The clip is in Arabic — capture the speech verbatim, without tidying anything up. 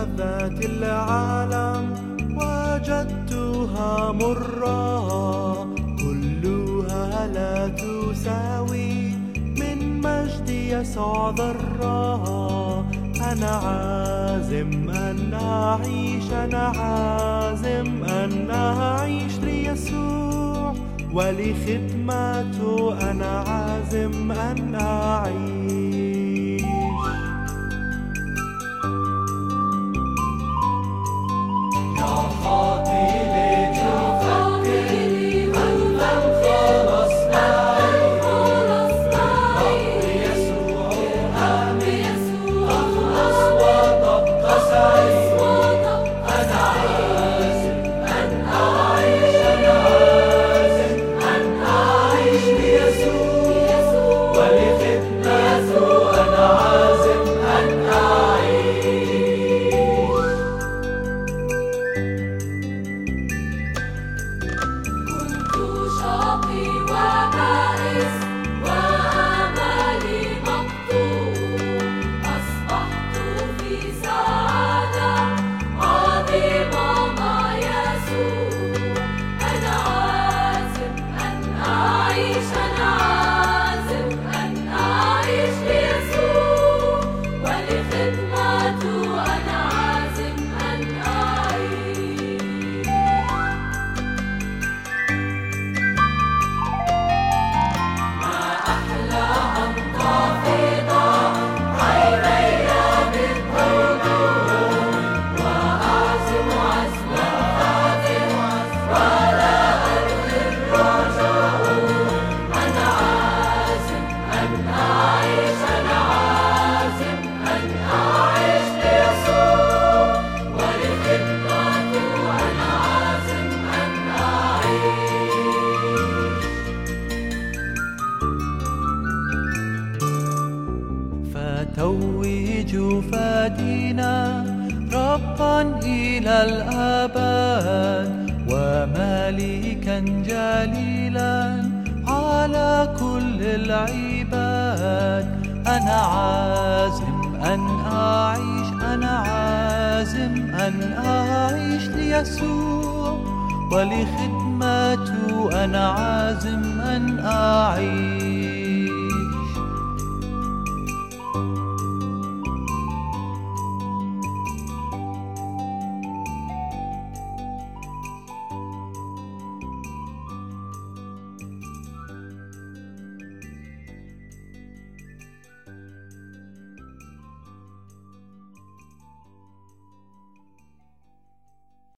ملذات العالم وجدتها مرة، كلها لا تساوي من مجد يسوع ذرة. أنا عازم أن أعيش، أنا عازم أن أعيش ليسوع ولخدمته، أنا عازم أن أعيش. يا خاطري فتوج فادينا ربا إلى الأبد وملكا جليلا على كل العباد. أنا عازم أن أعيش، أنا عازم أن أعيش ليسوع ولخدمته، أنا عازم أن أعيش